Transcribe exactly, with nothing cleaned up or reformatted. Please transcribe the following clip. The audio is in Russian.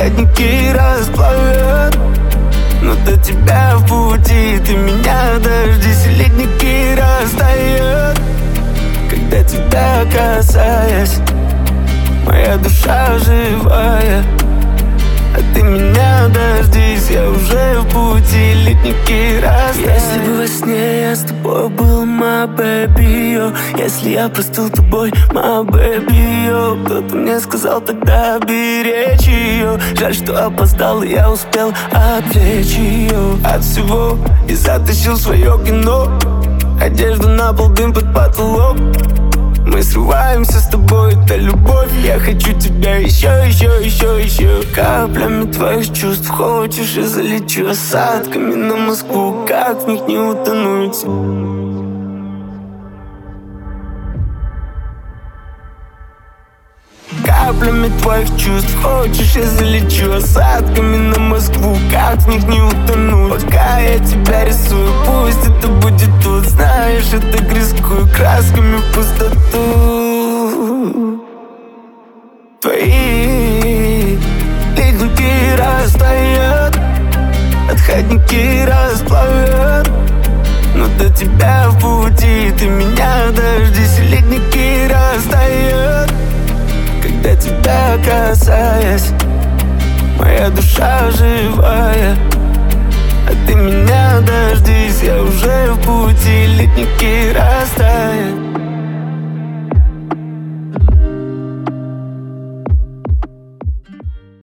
отходники расплавят. Но до тебя в пути, ты меня дождись, и ледники растают. Когда тебя касаясь, моя душа живая. А ты меня дождись, я уже в пути, ледники растают. Если бы во сне я с тобой был, my baby, yo. Если я простыл тобой, my baby, yo. Кто-то мне сказал тогда беречь ее. Жаль, что опоздал, и я успел отвлечь ее от всего и затащил свое кино. Одежду на пол, дым под потолок. Мы срываемся с тобой, это любовь. Я хочу тебя еще, еще, еще, еще. Каплями твоих чувств хочешь, и залечу осадками на Москву. Как в них не утонуть? Каплями твоих чувств хочешь, я залечу осадками на Москву. Как в них не утонуть? Пока я тебя рисую, пусть это будет тут. Знаешь, это рискую красками в пустоту. Твои ледники растают, отходники расплавят. Но до тебя в пути, ты меня дождись, и ледники растают. Когда тебя касаясь, моя душа живая. А ты меня дождись, я уже в пути, ледники растают.